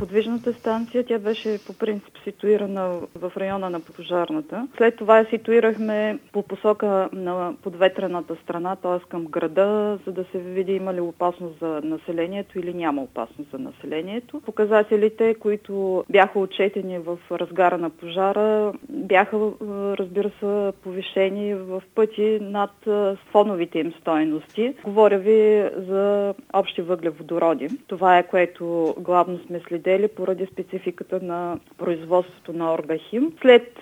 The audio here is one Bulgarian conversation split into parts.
Подвижната станция, тя беше по принцип ситуирана в района на пожарната. След това я ситуирахме по посока на подветрената страна, т.е. към града, за да се види има ли опасност за населението или няма опасност за населението. Показателите, които бяха отчетени в разгара на пожара, бяха, разбира се, повишени в пъти над фоновите им стойности. Говоря ви за общи въглеводороди. Това е, което главно сме следили поради спецификата на производството на Оргахим. След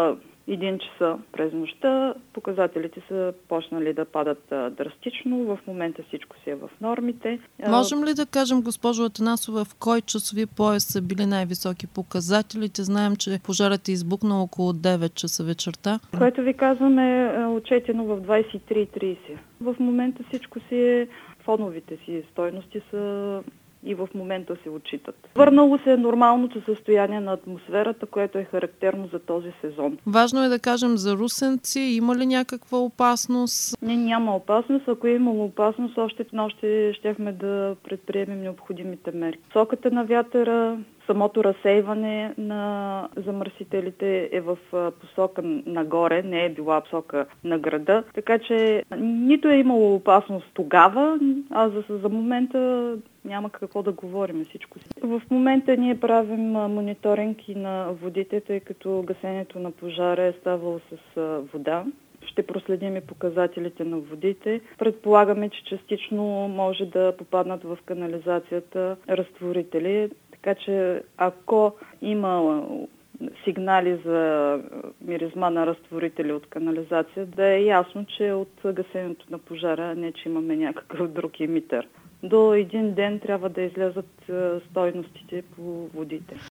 1 часа през нощта показателите са почнали да падат драстично. В момента всичко си е в нормите. Можем ли да кажем, госпожо Атанасова, в кой часови пояс са били най-високи показателите? Знаем, че пожарът е избухнал около 9 часа вечерта. Което ви казвам е отчетено в 23:30. В момента всичко си е, фоновите си стойности са и в момента се отчитат. Върнало се е нормалното състояние на атмосферата, което е характерно за този сезон. Важно е да кажем за русенци. Има ли някаква опасност? Няма опасност. Ако е имало опасност, още нощи щяхме да предприемем необходимите мерки. Посоката на вятъра, самото разсейване на замърсителите е в посока нагоре, не е била посока на града. Така че нито е имало опасност тогава, а за момента няма какво да говорим всичко си. В момента ние правим мониторинг и на водите, тъй като гасенето на пожара е ставало с вода. Ще проследим и показателите на водите. Предполагаме, че частично може да попаднат в канализацията разтворители. Така че ако има сигнали за миризма на разтворители от канализация, да е ясно, че е от гасенето на пожара, не че имаме някакъв друг емитър. До 1 ден трябва да излязат стойностите по водите.